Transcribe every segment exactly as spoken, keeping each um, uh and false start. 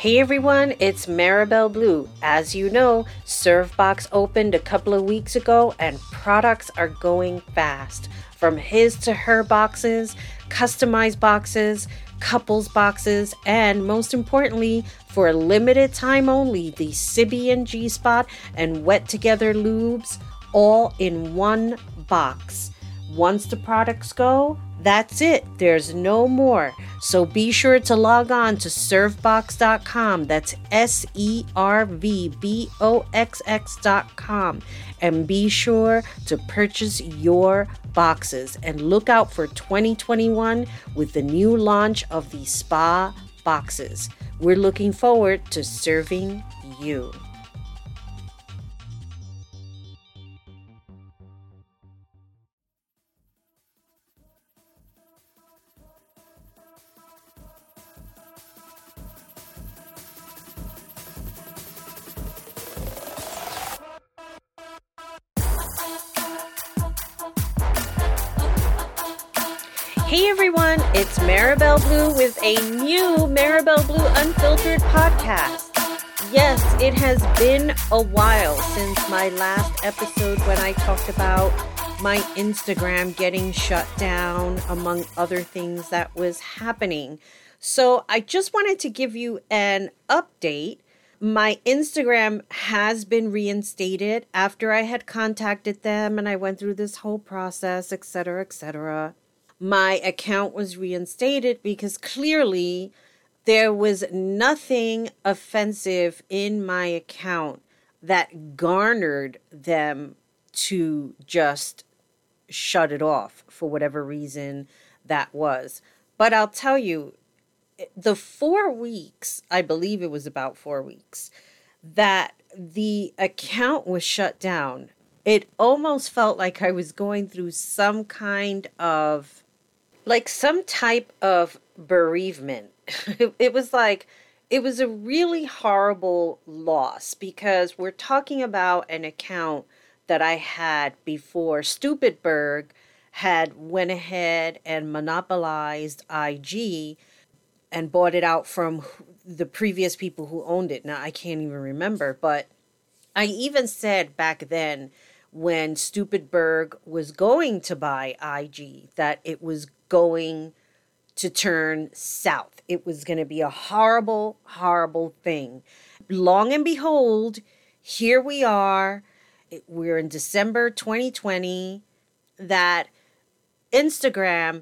Hey everyone, it's Maribel Blue. As you know, Servebox opened a couple of weeks ago and products are going fast. From his to her boxes, customized boxes, couples boxes, and most importantly, for a limited time only, the Sybian G-Spot and Wet Together lubes all in one box. Once the products go, that's it. There's no more. So be sure to log on to servebox dot com. That's S E R V B O X X dot com. And be sure to purchase your boxes. And look out for twenty twenty-one with the new launch of the spa boxes. We're looking forward to serving you. Hey everyone, it's Maribel Blue with a new Maribel Blue Unfiltered podcast. Yes, it has been a while since my last episode when I talked about my Instagram getting shut down, among other things that was happening. So I just wanted to give you an update. My Instagram has been reinstated after I had contacted them and I went through this whole process, et cetera, et cetera. My account was reinstated because clearly there was nothing offensive in my account that garnered them to just shut it off for whatever reason that was. But I'll tell you, the four weeks, I believe it was about four weeks, that the account was shut down, it almost felt like I was going through some kind of like some type of bereavement. It was like, it was a really horrible loss because we're talking about an account that I had before Stupidberg had went ahead and monopolized I G and bought it out from the previous people who owned it. Now, I can't even remember, but I even said back then when Stupidberg was going to buy I G that it was going to turn south. It was going to be a horrible, horrible thing. Long and behold, here we are. We're in December twenty twenty. That Instagram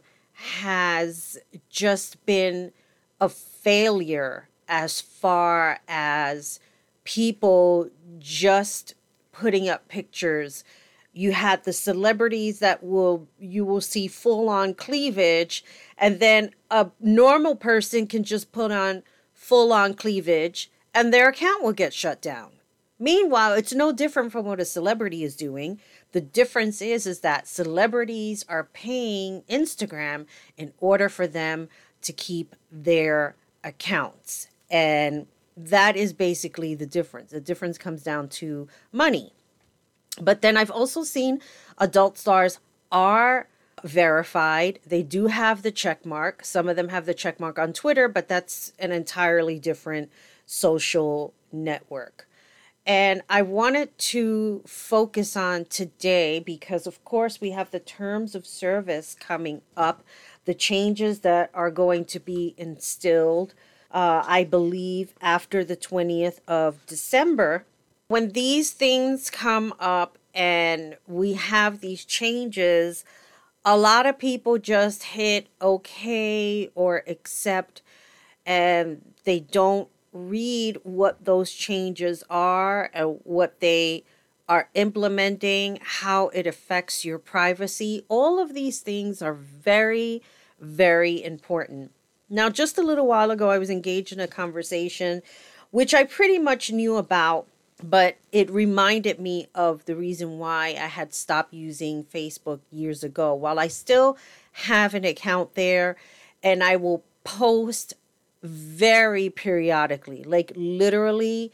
has just been a failure as far as people just putting up pictures. You had the celebrities that will, you will see full on cleavage, and then a normal person can just put on full on cleavage and their account will get shut down. Meanwhile, it's no different from what a celebrity is doing. The difference is, is that celebrities are paying Instagram in order for them to keep their accounts. And that is basically the difference. The difference comes down to money. But then I've also seen adult stars are verified. They do have the check mark. Some of them have the check mark on Twitter, but that's an entirely different social network. And I wanted to focus on today because, of course, we have the terms of service coming up, the changes that are going to be instilled, uh, I believe, after the twentieth of December. When these things come up and we have these changes, a lot of people just hit okay or accept, and they don't read what those changes are and what they are implementing, how it affects your privacy. All of these things are very, very important. Now, just a little while ago, I was engaged in a conversation, which I pretty much knew about, but it reminded me of the reason why I had stopped using Facebook years ago. While I still have an account there and I will post very periodically, like literally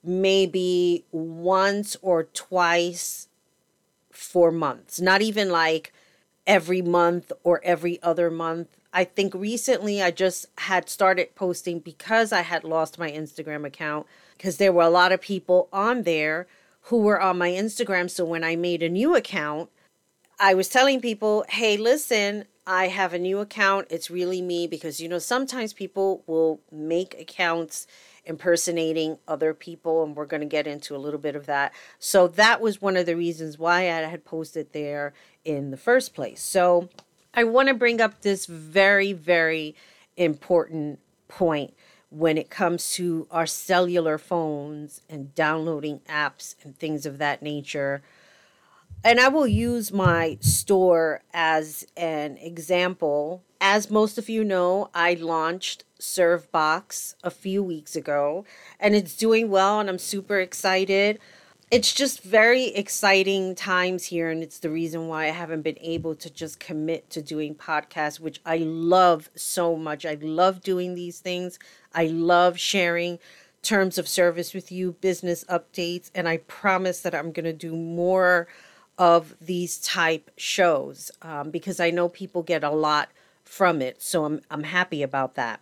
maybe once or twice for months, not even like every month or every other month. I think recently I just had started posting because I had lost my Instagram account, because there were a lot of people on there who were on my Instagram. So when I made a new account, I was telling people, hey, listen, I have a new account. It's really me, because, you know, sometimes people will make accounts impersonating other people, and we're going to get into a little bit of that. So that was one of the reasons why I had posted there in the first place. So I want to bring up this very, very important point when it comes to our cellular phones and downloading apps and things of that nature. And I will use my store as an example. As most of you know, I launched ServeBox a few weeks ago, and it's doing well, and I'm super excited. It's just very exciting times here, and it's the reason why I haven't been able to just commit to doing podcasts, which I love so much. I love doing these things. I love sharing terms of service with you, business updates, and I promise that I'm going to do more of these type shows um, because I know people get a lot from it. So I'm I'm happy about that.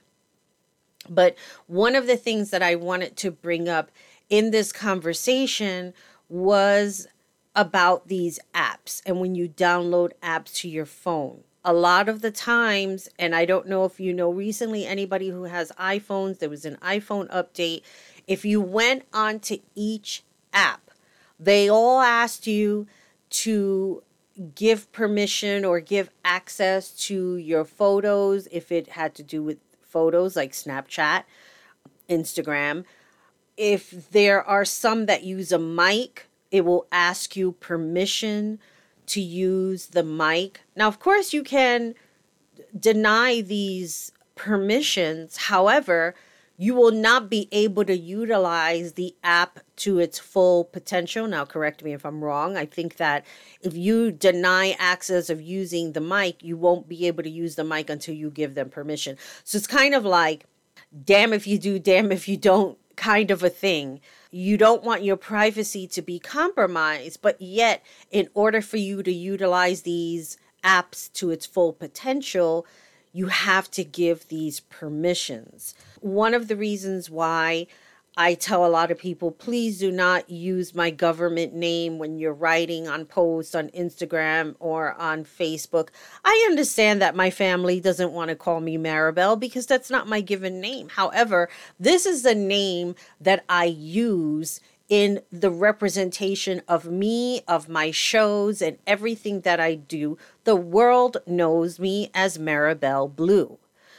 But one of the things that I wanted to bring up in this conversation was about these apps and when you download apps to your phone. A lot of the times, and I don't know if you know recently, anybody who has iPhones, there was an iPhone update. If you went onto each app, they all asked you to give permission or give access to your photos if it had to do with photos like Snapchat, Instagram. If there are some that use a mic, it will ask you permission to use the mic. Now, of course, you can deny these permissions. However, you will not be able to utilize the app to its full potential. Now, correct me if I'm wrong. I think that if you deny access of using the mic, you won't be able to use the mic until you give them permission. So it's kind of like, damn if you do, damn if you don't kind of a thing. You don't want your privacy to be compromised, but yet in order for you to utilize these apps to its full potential, you have to give these permissions. One of the reasons why I tell a lot of people, please do not use my government name when you're writing on posts on Instagram or on Facebook. I understand that my family doesn't want to call me Maribel because that's not my given name. However, this is the name that I use in the representation of me, of my shows, and everything that I do. The world knows me as Maribel Blue.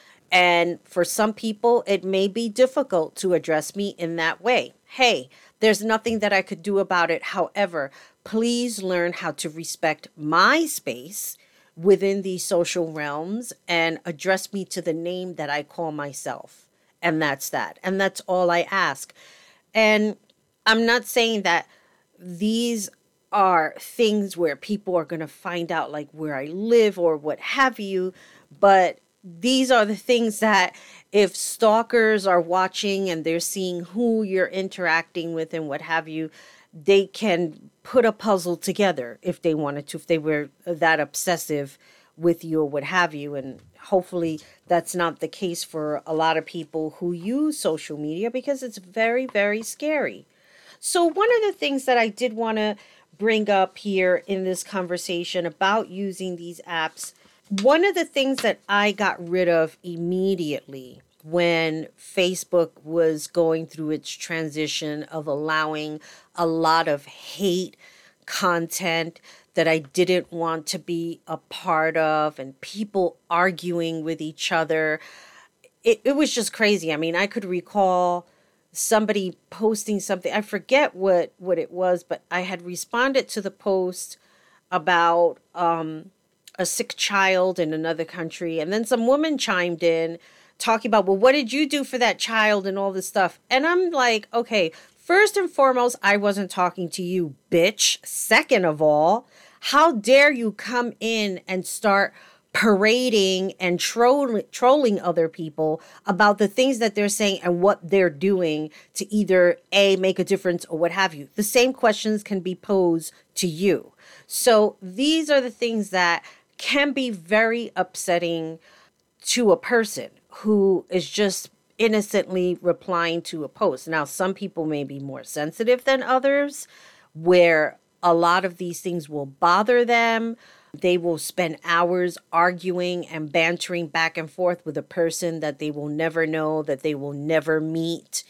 And for some people, it may be difficult to address me in that way. Hey, there's nothing that I could do about it. However, please learn how to respect my space within these social realms and address me to the name that I call myself. And that's that. And that's all I ask. And I'm not saying that these are things where people are going to find out like where I live or what have you, but these are the things that if stalkers are watching and they're seeing who you're interacting with and what have you, they can put a puzzle together if they wanted to, if they were that obsessive with you or what have you. And hopefully that's not the case for a lot of people who use social media because it's very, very scary. So one of the things that I did want to bring up here in this conversation about using these apps, one of the things that I got rid of immediately when Facebook was going through its transition of allowing a lot of hate content that I didn't want to be a part of and people arguing with each other, it, it was just crazy. I mean, I could recall somebody posting something. I forget what, what it was, but I had responded to the post about um, a sick child in another country. And then some woman chimed in talking about, well, what did you do for that child and all this stuff? And I'm like, okay, first and foremost, I wasn't talking to you, bitch. Second of all, how dare you come in and start parading and troll- trolling other people about the things that they're saying and what they're doing to either A, make a difference or what have you. The same questions can be posed to you. So these are the things that can be very upsetting to a person who is just innocently replying to a post. Now, some people may be more sensitive than others, where a lot of these things will bother them. They will spend hours arguing and bantering back and forth with a person that they will never know, that they will never meet.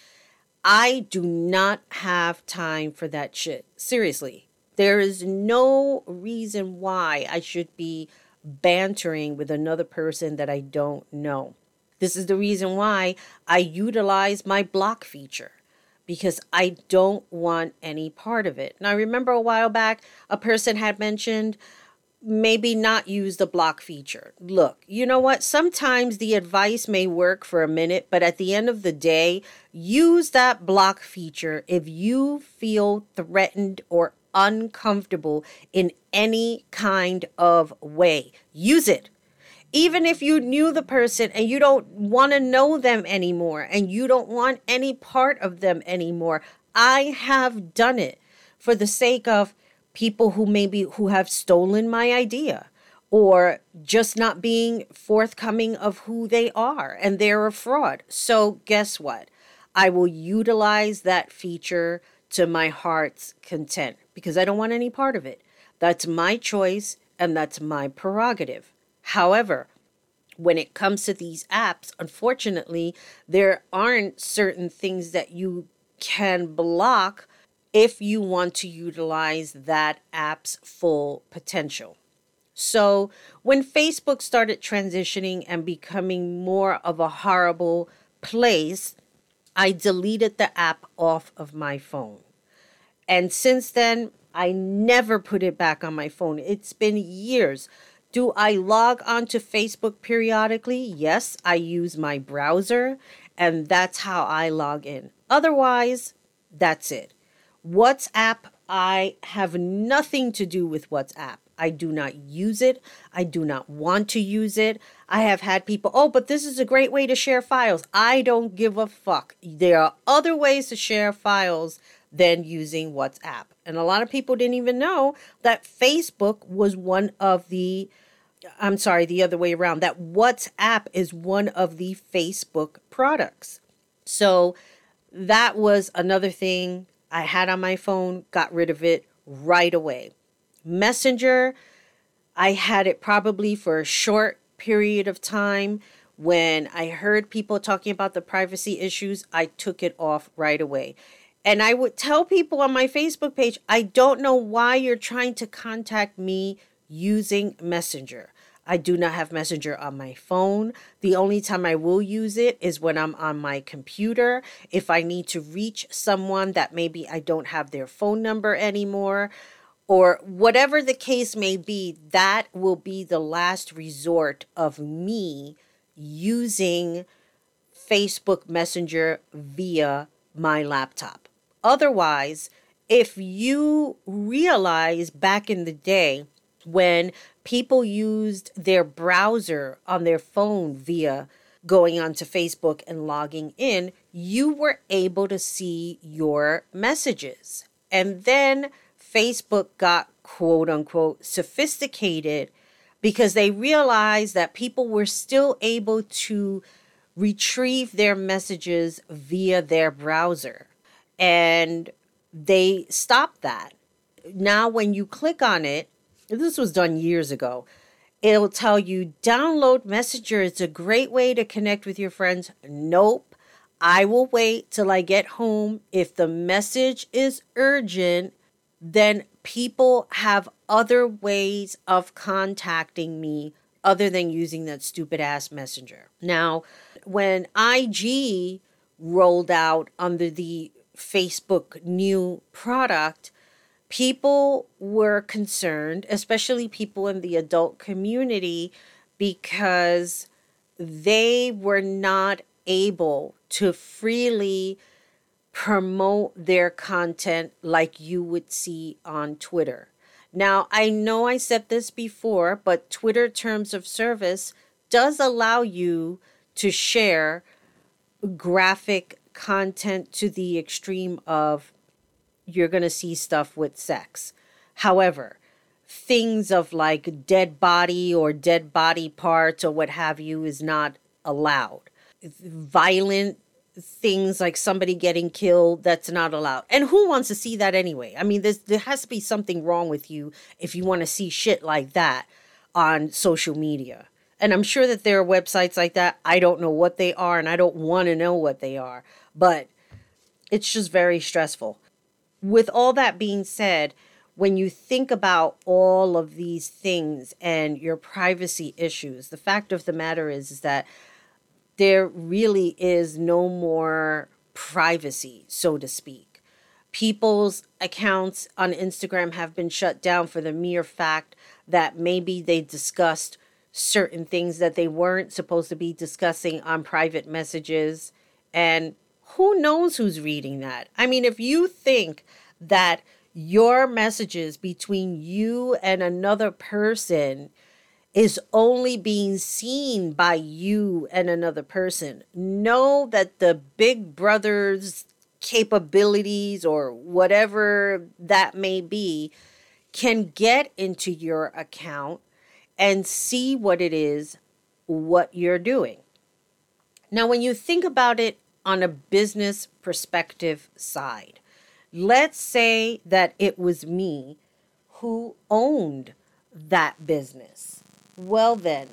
I do not have time for that shit. Seriously. There is no reason why I should be bantering with another person that I don't know. This is the reason why I utilize my block feature, because I don't want any part of it. Now, I remember a while back, a person had mentioned maybe not use the block feature. Look, you know what? Sometimes the advice may work for a minute, but at the end of the day, use that block feature if you feel threatened or uncomfortable in any kind of way. Use it. Even if you knew the person and you don't want to know them anymore and you don't want any part of them anymore. I have done it for the sake of people who maybe who have stolen my idea or just not being forthcoming of who they are and they're a fraud. So guess what? I will utilize that feature to my heart's content because I don't want any part of it. That's my choice and that's my prerogative. However, when it comes to these apps, unfortunately, there aren't certain things that you can block if you want to utilize that app's full potential. So when Facebook started transitioning and becoming more of a horrible place, I deleted the app off of my phone. And since then, I never put it back on my phone. It's been years. Do I log onto Facebook periodically? Yes, I use my browser, and that's how I log in. Otherwise, that's it. WhatsApp, I have nothing to do with WhatsApp. I do not use it. I do not want to use it. I have had people, oh, but this is a great way to share files. I don't give a fuck. There are other ways to share files than using WhatsApp. And a lot of people didn't even know that Facebook was one of the, I'm sorry, the other way around, that WhatsApp is one of the Facebook products. So that was another thing I had on my phone, got rid of it right away. Messenger, I had it probably for a short period of time. When I heard people talking about the privacy issues, I took it off right away. And I would tell people on my Facebook page, I don't know why you're trying to contact me using Messenger. I do not have Messenger on my phone. The only time I will use it is when I'm on my computer. If I need to reach someone that maybe I don't have their phone number anymore, or whatever the case may be, that will be the last resort of me using Facebook Messenger via my laptop. Otherwise, if you realize back in the day when people used their browser on their phone via going onto Facebook and logging in, you were able to see your messages. And then Facebook got quote unquote sophisticated because they realized that people were still able to retrieve their messages via their browser. And they stopped that. Now, when you click on it, this was done years ago, it'll tell you download Messenger. It's a great way to connect with your friends. Nope. I will wait till I get home. If the message is urgent, then people have other ways of contacting me other than using that stupid ass Messenger. Now, when I G rolled out under the Facebook new product, people were concerned, especially people in the adult community, because they were not able to freely promote their content like you would see on Twitter. Now, I know I said this before, but Twitter Terms of Service does allow you to share graphic content to the extreme of you're going to see stuff with sex. However, things of like dead body or dead body parts or what have you is not allowed. Violent things like somebody getting killed, that's not allowed. And who wants to see that anyway? I mean, there's, there has to be something wrong with you if you want to see shit like that on social media. And I'm sure that there are websites like that. I don't know what they are, and I don't want to know what they are. But it's just very stressful. With all that being said, when you think about all of these things and your privacy issues, the fact of the matter is, is that there really is no more privacy, so to speak. People's accounts on Instagram have been shut down for the mere fact that maybe they discussed certain things that they weren't supposed to be discussing on private messages. And who knows who's reading that? I mean, if you think that your messages between you and another person is only being seen by you and another person, know that the Big Brother's capabilities or whatever that may be can get into your account and see what it is, what you're doing. Now, when you think about it on a business perspective side, let's say that it was me who owned that business. Well, then,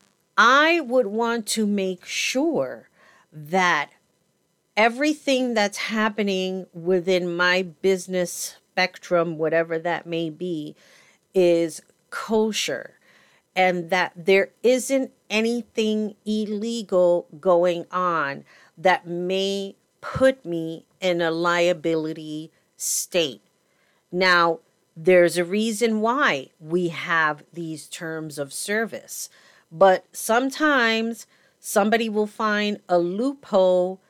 I would want to make sure that everything that's happening within my business spectrum, whatever that may be, is kosher, and that there isn't anything illegal going on that may put me in a liability state. Now, there's a reason why we have these terms of service, but sometimes somebody will find a loophole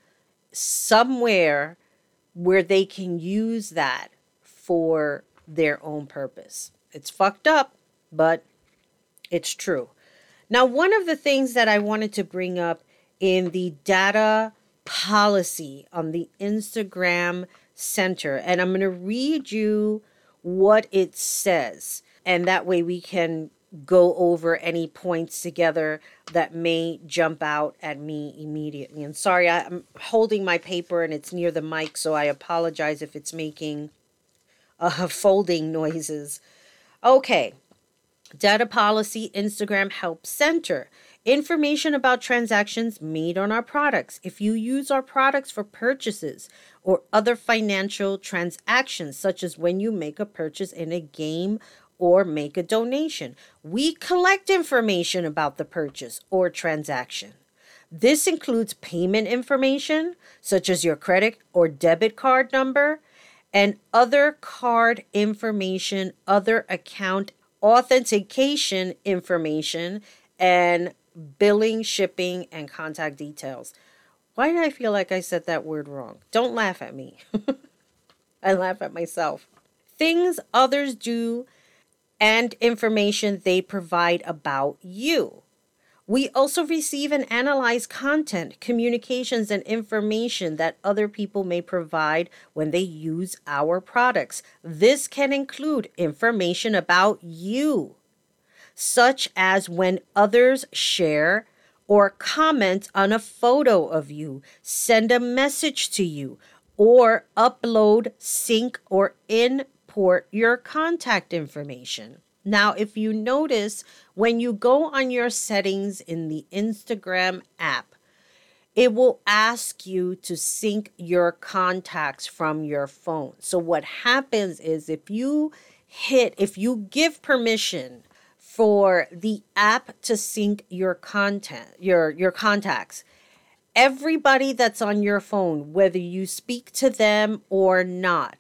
somewhere where they can use that for their own purpose. It's fucked up, but it's true. Now, one of the things that I wanted to bring up in the data policy on the Instagram Center, and I'm going to read you what it says, and that way we can go over any points together that may jump out at me immediately. And sorry, I'm holding my paper and it's near the mic, so I apologize if it's making uh, folding noises. Okay. Data policy, Instagram Help Center. Information about transactions made on our products. If you use our products for purchases or other financial transactions, such as when you make a purchase in a game or make a donation, we collect information about the purchase or transaction. This includes payment information, such as your credit or debit card number, and other card information, other account authentication information, and billing, shipping, and contact details. Why did I feel like I said that word wrong? Don't laugh at me. I laugh at myself. Things others do and information they provide about you. We also receive and analyze content, communications, and information that other people may provide when they use our products. This can include information about you, such as when others share or comment on a photo of you, send a message to you, or upload, sync, or import your contact information. Now, if you notice, when you go on your settings in the Instagram app, it will ask you to sync your contacts from your phone. So what happens is if you hit, if you give permission for the app to sync your content, your, your contacts, everybody that's on your phone, whether you speak to them or not,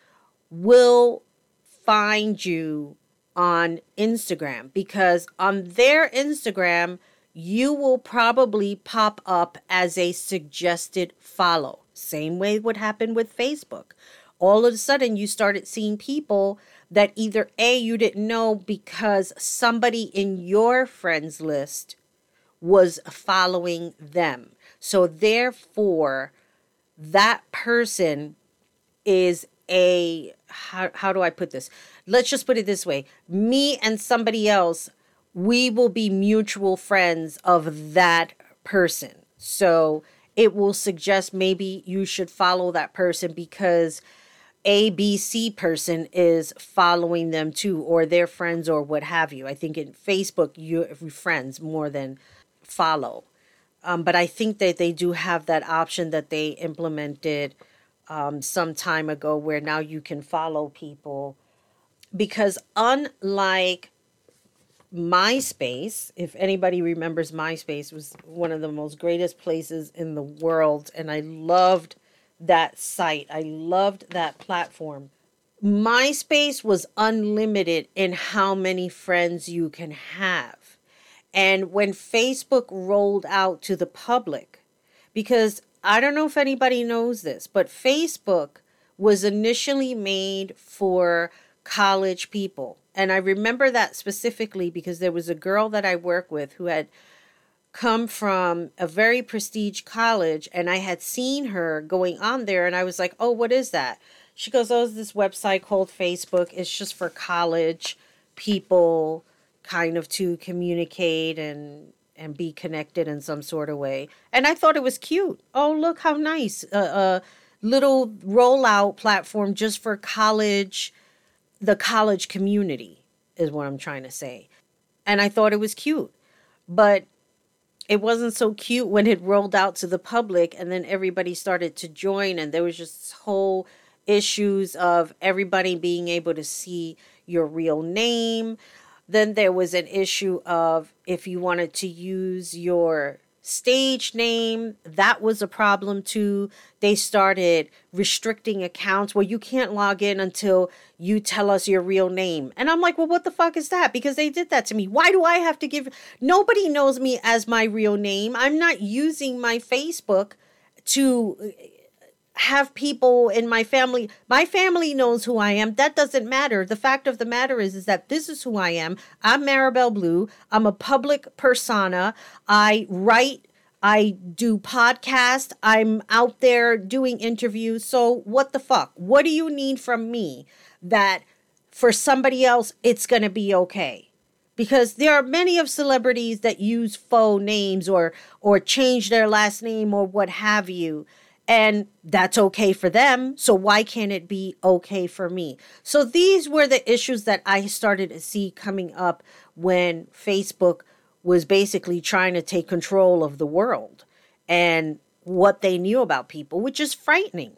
will find you on Instagram, because on their Instagram, you will probably pop up as a suggested follow. Same way would happen with Facebook. All of a sudden, you started seeing people that either A, you didn't know because somebody in your friends list was following them. So therefore, that person is a, how, how do I put this? Let's just put it this way. Me and somebody else, we will be mutual friends of that person. So it will suggest maybe you should follow that person because A B C person is following them too, or their friends or what have you. I think in Facebook, you friends more than follow. Um, but I think that they do have that option that they implemented um, some time ago where now you can follow people. Because unlike MySpace, if anybody remembers, MySpace was one of the most greatest places in the world. And I loved that site. I loved that platform. MySpace was unlimited in how many friends you can have. And when Facebook rolled out to the public, because I don't know if anybody knows this, but Facebook was initially made for college people. And I remember that specifically because there was a girl that I work with who had come from a very prestige college, and I had seen her going on there, and I was like, oh, what is that? She goes, oh, it's this website called Facebook. It's just for college people kind of to communicate and and be connected in some sort of way. And I thought it was cute. Oh, look how nice. A uh, uh, little rollout platform just for college, the college community is what I'm trying to say. And I thought it was cute. But it wasn't so cute when it rolled out to the public and then everybody started to join, and there was just whole issues of everybody being able to see your real name. Then there was an issue of if you wanted to use your stage name, that was a problem too. They started restricting accounts where you can't log in until you tell us your real name. And I'm like, well, what the fuck is that? Because they did that to me. Why do I have to give? Nobody knows me as my real name. I'm not using my Facebook to have people in my family. My family knows who I am. That doesn't matter. The fact of the matter is, is that this is who I am. I'm Maribel Blue. I'm a public persona. I write. I do podcasts. I'm out there doing interviews. So what the fuck? What do you need from me that for somebody else, it's going to be okay? Because there are many of celebrities that use faux names or, or change their last name or what have you. And that's okay for them. So why can't it be okay for me? So these were the issues that I started to see coming up when Facebook was basically trying to take control of the world and what they knew about people, which is frightening.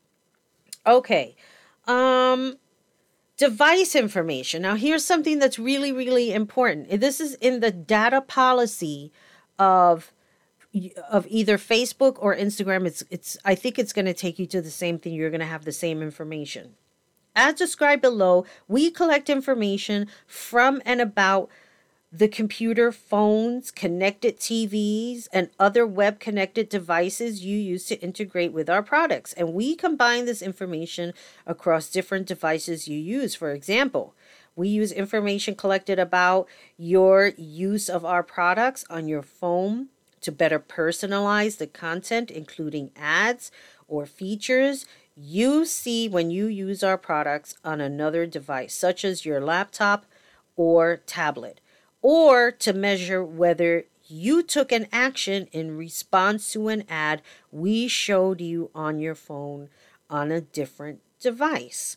Okay. Um, device information. Now here's something that's really, really important. This is in the data policy of of either Facebook or Instagram. It's, it's, I think it's going to take you to the same thing. You're going to have the same information. As described below, we collect information from and about the computer, phones, connected T Vs, and other web-connected devices you use to integrate with our products. And we combine this information across different devices you use. For example, we use information collected about your use of our products on your phone, to better personalize the content, including ads or features you see when you use our products on another device, such as your laptop or tablet, or to measure whether you took an action in response to an ad we showed you on your phone on a different device.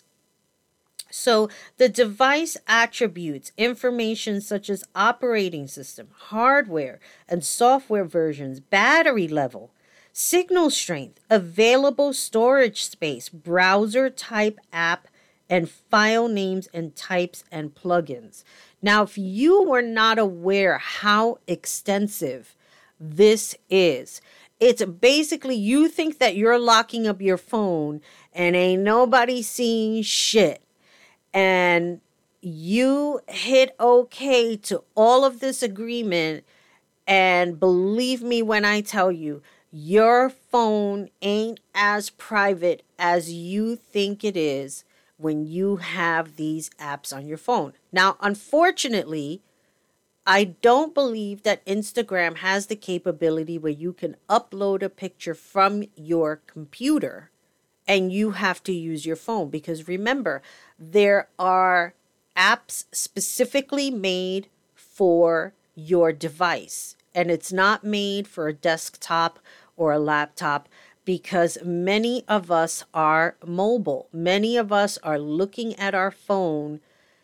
So the device attributes information such as operating system, hardware and software versions, battery level, signal strength, available storage space, browser type app, and file names and types and plugins. Now, if you were not aware how extensive this is, it's basically you think that you're locking up your phone and ain't nobody seeing shit. And you hit okay to all of this agreement. And believe me when I tell you, your phone ain't as private as you think it is when you have these apps on your phone. Now, unfortunately, I don't believe that Instagram has the capability where you can upload a picture from your computer and you have to use your phone, because remember, there are apps specifically made for your device, and it's not made for a desktop or a laptop, because many of us are mobile. Many of us are looking at our phone,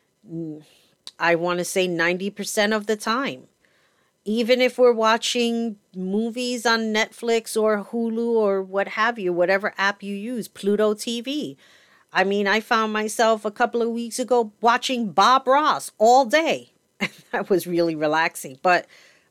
I want to say ninety percent of the time. Even if we're watching movies on Netflix or Hulu or what have you, whatever app you use, Pluto T V. I mean, I found myself a couple of weeks ago watching Bob Ross all day. That was really relaxing. But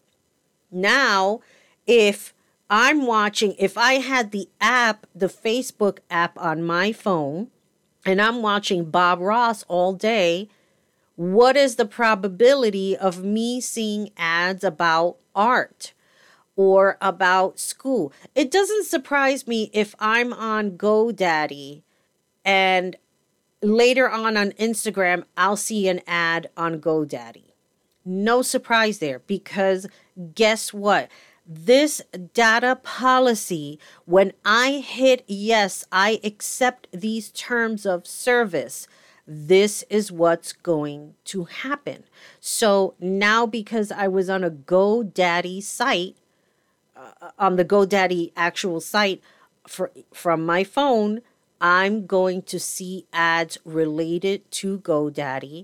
now, if I'm watching, if I had the app, the Facebook app on my phone, and I'm watching Bob Ross all day, what is the probability of me seeing ads about art or about school? It doesn't surprise me if I'm on GoDaddy and later on on Instagram, I'll see an ad on GoDaddy. No surprise there, because guess what? This data policy, when I hit yes, I accept these terms of service, this is what's going to happen. So now, because I was on a GoDaddy site, uh, on the GoDaddy actual site for, from my phone, I'm going to see ads related to GoDaddy,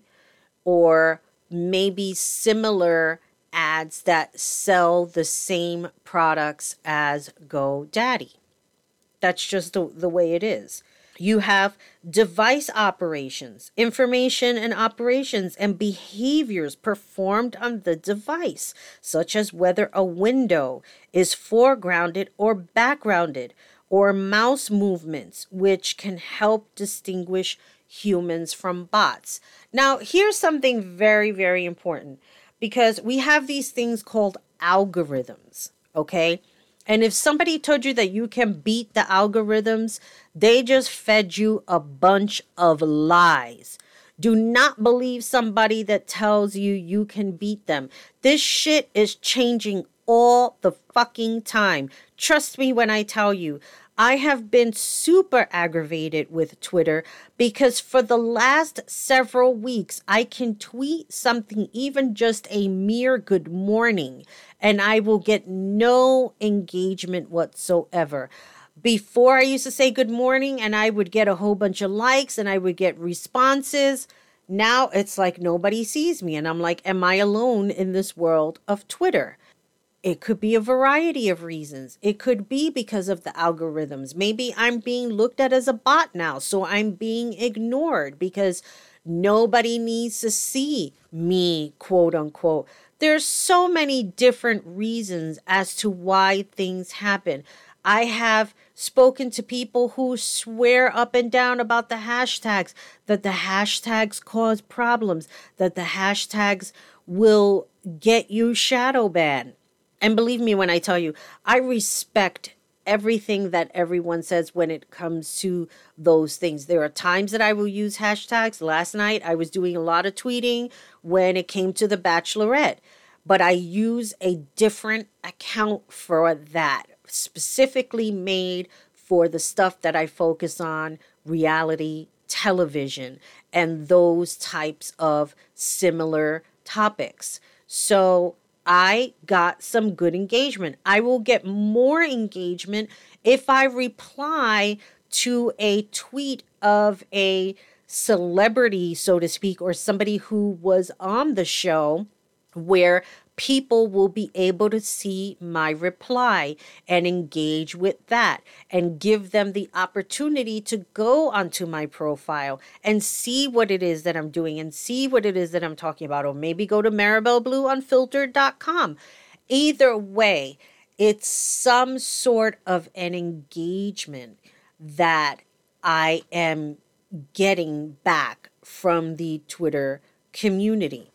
or maybe similar ads that sell the same products as GoDaddy. That's just the, the way it is. You have device operations, information and operations and behaviors performed on the device, such as whether a window is foregrounded or backgrounded, or mouse movements, which can help distinguish humans from bots. Now, here's something very, very important, because we have these things called algorithms, okay? And if somebody told you that you can beat the algorithms, they just fed you a bunch of lies. Do not believe somebody that tells you you can beat them. This shit is changing all the fucking time. Trust me when I tell you. I have been super aggravated with Twitter, because for the last several weeks, I can tweet something, even just a mere good morning, and I will get no engagement whatsoever. Before, I used to say good morning and I would get a whole bunch of likes and I would get responses. Now it's like nobody sees me, and I'm like, am I alone in this world of Twitter? It could be a variety of reasons. It could be because of the algorithms. Maybe I'm being looked at as a bot now, so I'm being ignored because nobody needs to see me, quote unquote. There's so many different reasons as to why things happen. I have spoken to people who swear up and down about the hashtags, that the hashtags cause problems, that the hashtags will get you shadow banned. And believe me when I tell you, I respect everything that everyone says when it comes to those things. There are times that I will use hashtags. Last night, I was doing a lot of tweeting when it came to The Bachelorette, but I use a different account for that, specifically made for the stuff that I focus on, reality television, and those types of similar topics. So I got some good engagement. I will get more engagement if I reply to a tweet of a celebrity, so to speak, or somebody who was on the show, where people will be able to see my reply and engage with that and give them the opportunity to go onto my profile and see what it is that I'm doing and see what it is that I'm talking about, or maybe go to maribel blue unfiltered dot com. Either way, it's some sort of an engagement that I am getting back from the Twitter community.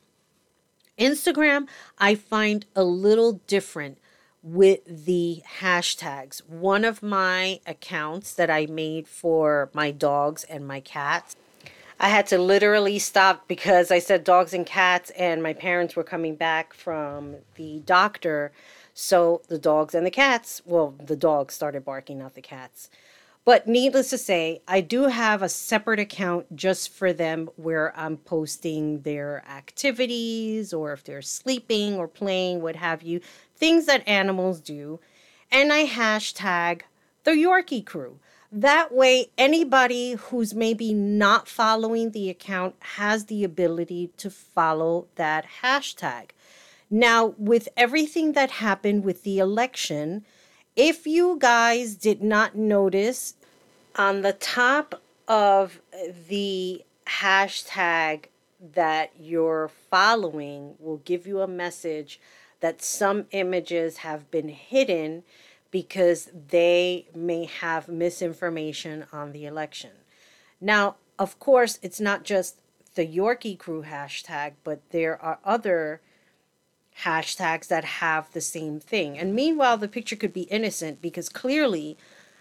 Instagram, I find a little different with the hashtags. One of my accounts that I made for my dogs and my cats, I had to literally stop because I said dogs and cats, and my parents were coming back from the doctor. So the dogs and the cats, well, the dogs started barking, not the cats. But needless to say, I do have a separate account just for them where I'm posting their activities or if they're sleeping or playing, what have you, things that animals do. And I hashtag the Yorkie crew. That way, anybody who's maybe not following the account has the ability to follow that hashtag. Now, with everything that happened with the election, if you guys did not notice, on the top of the hashtag that you're following will give you a message that some images have been hidden because they may have misinformation on the election. Now, of course, it's not just the Yorkie crew hashtag, but there are other hashtags that have the same thing. And meanwhile, the picture could be innocent because clearly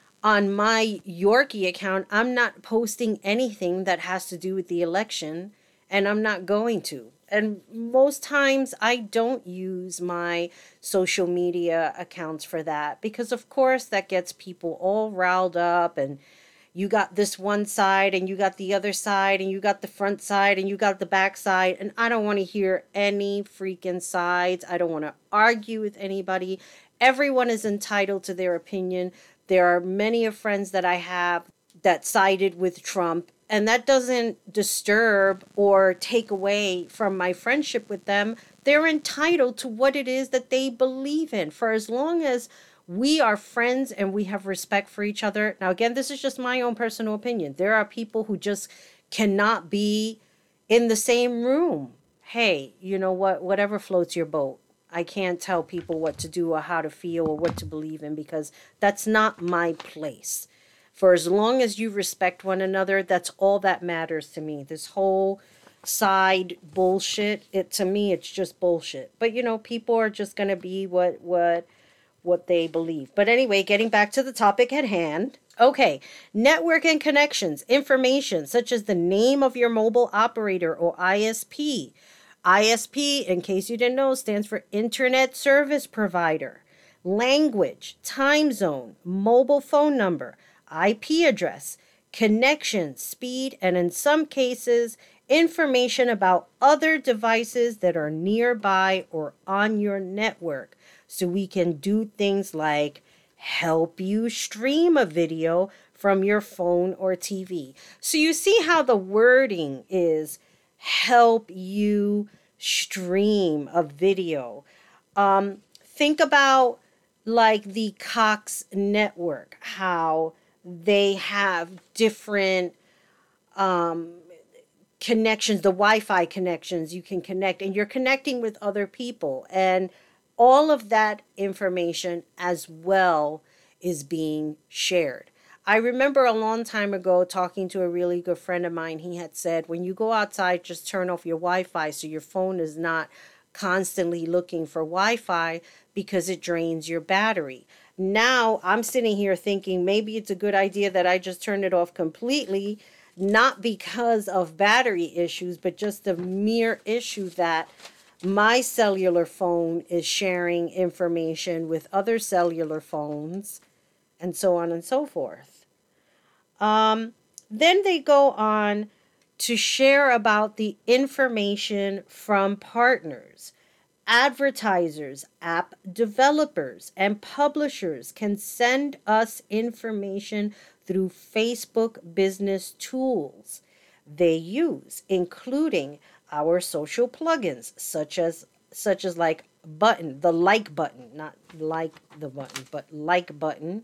on my Yorkie account, I'm not posting anything that has to do with the election, and I'm not going to. And most times I don't use my social media accounts for that because, of course, that gets people all riled up, and you got this one side and you got the other side and you got the front side and you got the back side. And I don't want to hear any freaking sides. I don't want to argue with anybody. Everyone is entitled to their opinion. There are many of friends that I have that sided with Trump, and that doesn't disturb or take away from my friendship with them. They're entitled to what it is that they believe in for as long as we are friends and we have respect for each other. Now, again, this is just my own personal opinion. There are people who just cannot be in the same room. Hey, you know what? Whatever floats your boat. I can't tell people what to do or how to feel or what to believe in because that's not my place. For as long as you respect one another, that's all that matters to me. This whole side bullshit, it to me, it's just bullshit. But, you know, people are just going to be what, what, what they believe. But anyway, getting back to the topic at hand. Okay, network and connections, information such as the name of your mobile operator or I S P. I S P, in case you didn't know, stands for Internet Service Provider. Language, time zone, mobile phone number, I P address, connection, speed, and in some cases, information about other devices that are nearby or on your network. So we can do things like help you stream a video from your phone or T V. So you see how the wording is help you stream a video. Um, think about like the Cox network, how they have different um, connections, the Wi-Fi connections you can connect, and you're connecting with other people. And all of that information as well is being shared. I remember a long time ago talking to a really good friend of mine. He had said, when you go outside, just turn off your Wi-Fi so your phone is not constantly looking for Wi-Fi because it drains your battery. Now I'm sitting here thinking maybe it's a good idea that I just turn it off completely, not because of battery issues, but just the mere issue that my cellular phone is sharing information with other cellular phones and so on and so forth. Um, then they go on to share about the information from partners. Advertisers, app developers, and publishers can send us information through Facebook business tools they use, including our social plugins, such as such as like button, the like button, not like the button, but like button.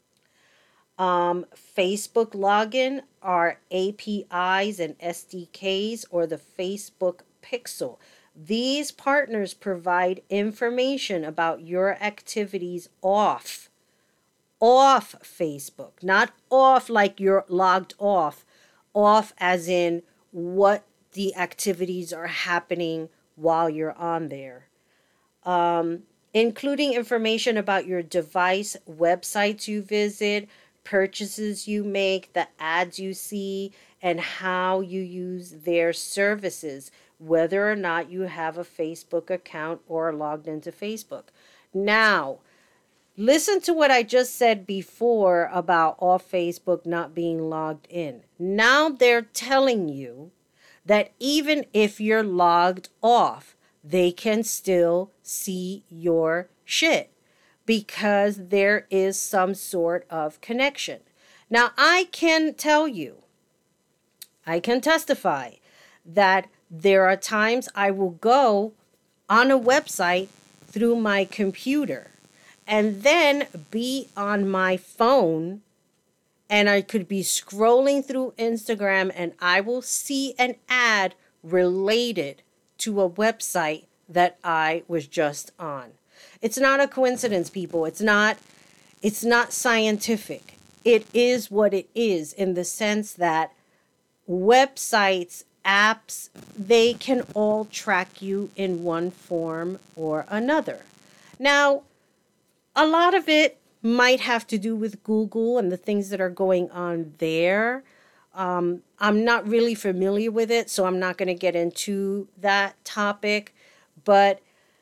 Um, Facebook login, our A P Is and S D Ks, or the Facebook Pixel. These partners provide information about your activities off, off Facebook, not off like you're logged off, off as in what the activities are happening while you're on there. Um, including information about your device, websites you visit, purchases you make, the ads you see, and how you use their services, whether or not you have a Facebook account or are logged into Facebook. Now, Listen to what I just said before about off Facebook not being logged in. Now they're telling you that even if you're logged off, they can still see your shit because there is some sort of connection. Now, I can tell you, I can testify that there are times I will go on a website through my computer and then be on my phone, and I could be scrolling through Instagram and I will see an ad related to a website that I was just on. It's not a coincidence, people. It's not it's not scientific. It is what it is, in the sense that websites, apps, they can all track you in one form or another. Now, a lot of it might have to do with Google and the things that are going on there. Um, I'm not really familiar with it, so I'm not going to get into that topic. But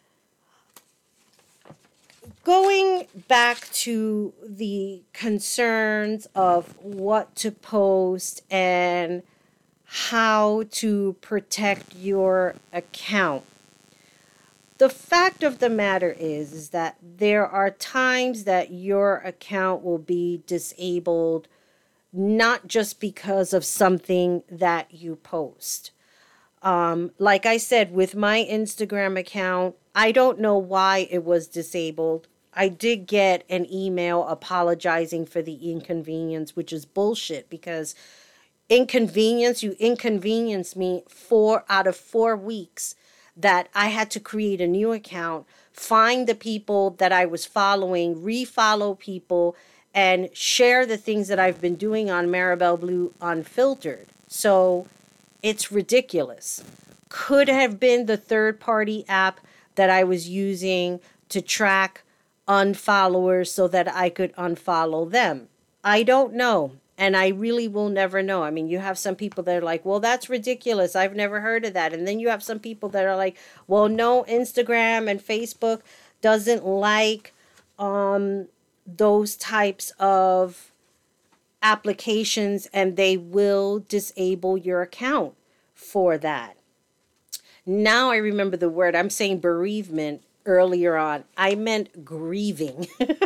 going back to the concerns of what to post and how to protect your account, the fact of the matter is, is that there are times that your account will be disabled, not just because of something that you post. Um, like I said, with my Instagram account, I don't know why it was disabled. I did get an email apologizing for the inconvenience, which is bullshit, because inconvenience, you inconvenience me four out of four weeks that I had to create a new account, find the people that I was following, refollow people, and share the things that I've been doing on Maribel Blue Unfiltered. So it's ridiculous. Could have been the third-party app that I was using to track unfollowers so that I could unfollow them. I don't know. And I really will never know. I mean, you have some people that are like, well, that's ridiculous. I've never heard of that. And then you have some people that are like, well, no, Instagram and Facebook doesn't like um, those types of applications, and they will disable your account for that. Now I remember the word. I'm saying bereavement earlier on. I meant grieving.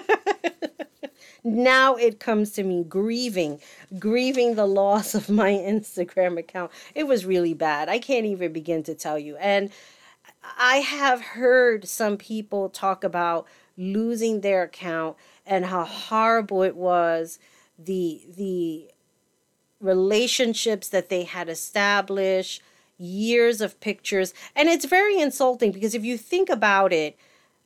Now it comes to me, grieving, grieving the loss of my Instagram account. It was really bad. I can't even begin to tell you. And I have heard some people talk about losing their account and how horrible it was, the the relationships that they had established, years of pictures. And it's very insulting because if you think about it,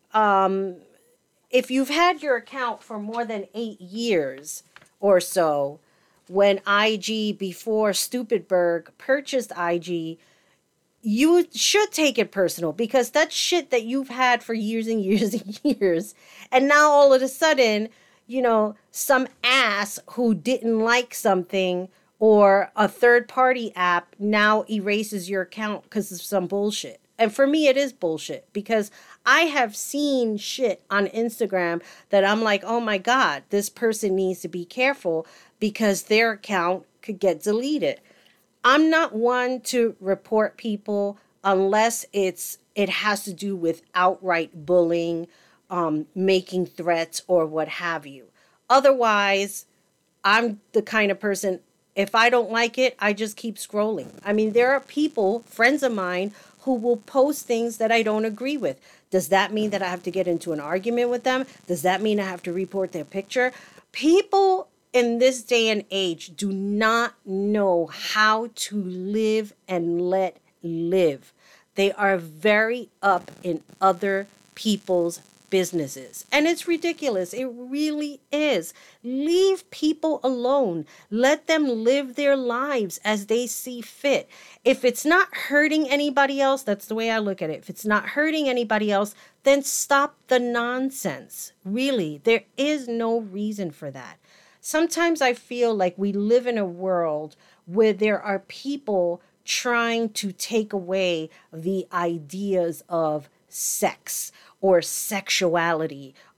um, if you've had your account for more than eight years or so, when I G, before Stupidberg purchased I G, you should take it personal, because that's shit that you've had for years and years and years. And now all of a sudden, you know, some ass who didn't like something or a third party app now erases your account because of some bullshit. And for me, it is bullshit, because I have seen shit on Instagram that I'm like, oh my God, this person needs to be careful because their account could get deleted. I'm not one to report people unless it's it has to do with outright bullying, um, making threats, or what have you. Otherwise, I'm the kind of person, if I don't like it, I just keep scrolling. I mean, there are people, friends of mine, who will post things that I don't agree with. Does that mean that I have to get into an argument with them? Does that mean I have to report their picture? People in this day and age do not know how to live and let live. They are very up in other people's businesses. And it's ridiculous. It really is. Leave people alone. Let them live their lives as they see fit. If it's not hurting anybody else, that's the way I look at it. If it's not hurting anybody else, then stop the nonsense. Really, there is no reason for that. Sometimes I feel like we live in a world where there are people trying to take away the ideas of sex or sexuality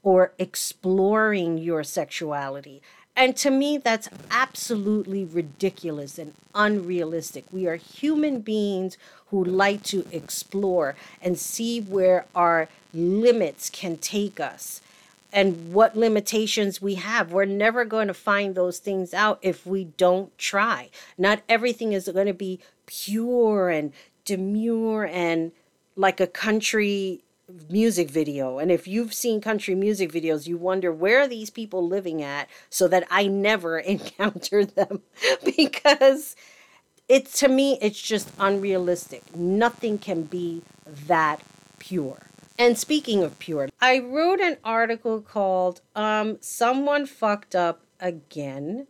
or exploring your sexuality. And to me, that's absolutely ridiculous and unrealistic. We are human beings who like to explore and see where our limits can take us and what limitations we have. We're never going to find those things out if we don't try. Not everything is going to be pure and demure and like a country music video. And if you've seen country music videos, you wonder, where are these people living at so that I never encounter them? Because it's, to me, it's just unrealistic. Nothing can be that pure. And speaking of pure, I wrote an article called um, Someone Fucked Up Again.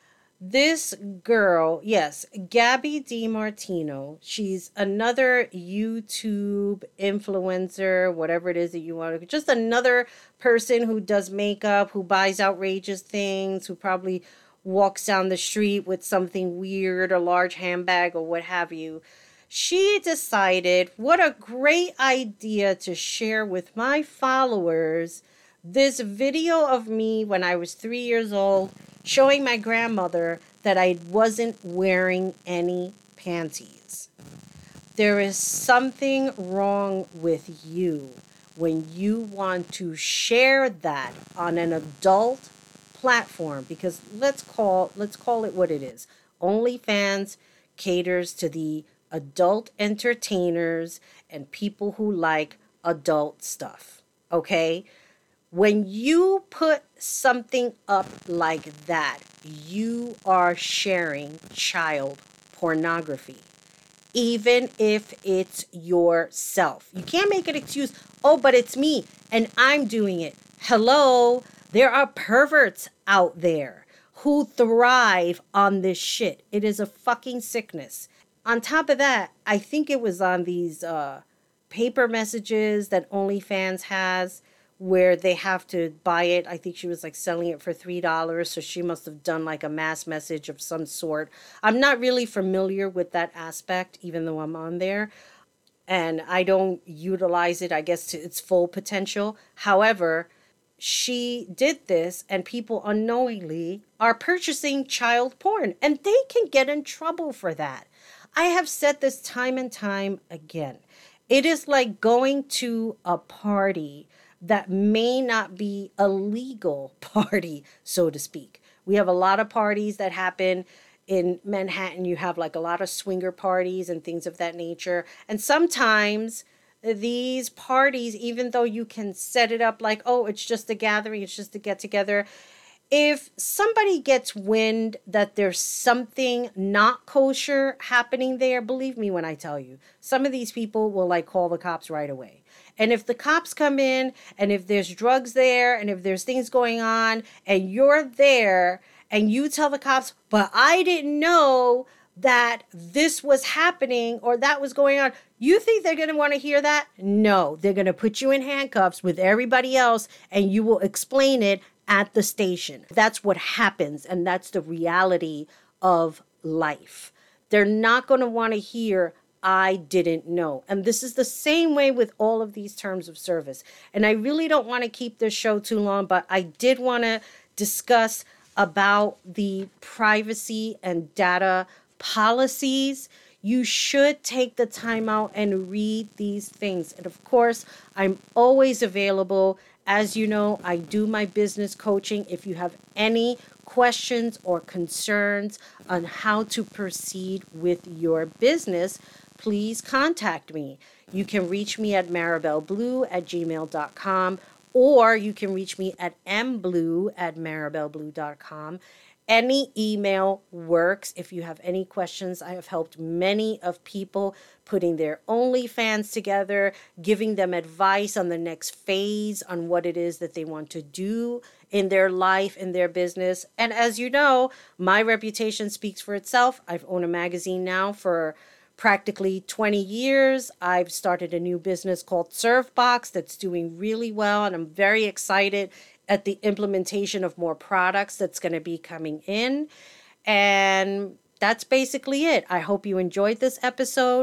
This girl, yes, Gabby DiMartino, she's another YouTube influencer, whatever it is that you want to, just another person who does makeup, who buys outrageous things, who probably walks down the street with something weird, a large handbag or what have you. She decided, what a great idea to share with my followers this video of me when I was three years old, showing my grandmother that I wasn't wearing any panties. There is something wrong with you when you want to share that on an adult platform, because let's call let's call it what it is. OnlyFans caters to the adult entertainers and people who like adult stuff, okay? When you put something up like that, you are sharing child pornography, even if it's yourself. You can't make an excuse, oh, but it's me and I'm doing it. Hello, there are perverts out there who thrive on this shit. It is a fucking sickness. On top of that, I think it was on these uh, paper messages that OnlyFans has, where they have to buy it. I think she was like selling it for three dollars. So she must have done like a mass message of some sort. I'm not really familiar with that aspect, even though I'm on there. And I don't utilize it, I guess, to its full potential. However, she did this and people unknowingly are purchasing child porn. And they can get in trouble for that. I have said this time and time again. It is like going to a party that may not be a legal party, so to speak. We have a lot of parties that happen in Manhattan. You have like a lot of swinger parties and things of that nature. And sometimes these parties, even though you can set it up like, oh, it's just a gathering, it's just a get together, if somebody gets wind that there's something not kosher happening there, believe me when I tell you, some of these people will like call the cops right away. And if the cops come in and if there's drugs there and if there's things going on and you're there and you tell the cops, but I didn't know that this was happening or that was going on, you think they're going to want to hear that? No, they're going to put you in handcuffs with everybody else and you will explain it at the station. That's what happens, and that's the reality of life. They're not going to want to hear, I didn't know. And this is the same way with all of these terms of service. And I really don't want to keep this show too long, but I did want to discuss about the privacy and data policies. You should take the time out and read these things. And of course, I'm always available. As you know, I do my business coaching. If you have any questions or concerns on how to proceed with your business, please contact me. You can reach me at maribelblue at gmail dot com, or you can reach me at mblue at maribelblue dot com. Any email works. If you have any questions, I have helped many of people putting their OnlyFans together, giving them advice on the next phase on what it is that they want to do in their life, in their business. And as you know, my reputation speaks for itself. I've owned a magazine now for practically twenty years. I've started a new business called Surfbox that's doing really well, and I'm very excited at the implementation of more products that's going to be coming in. And that's basically it. I hope you enjoyed this episode.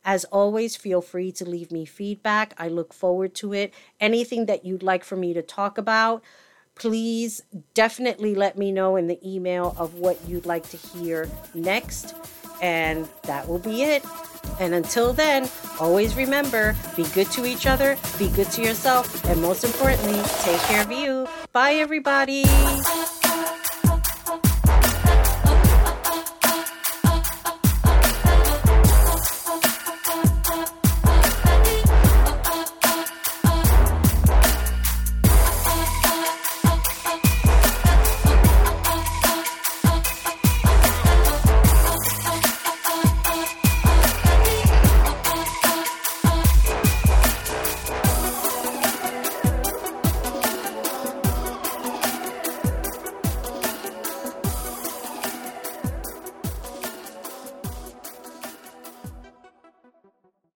As always, feel free to leave me feedback. I look forward to it. Anything that you'd like for me to talk about, please definitely let me know in the email of what you'd like to hear next. And that will be it. And until then, always remember, be good to each other, be good to yourself, and most importantly, take care of you. Bye, everybody.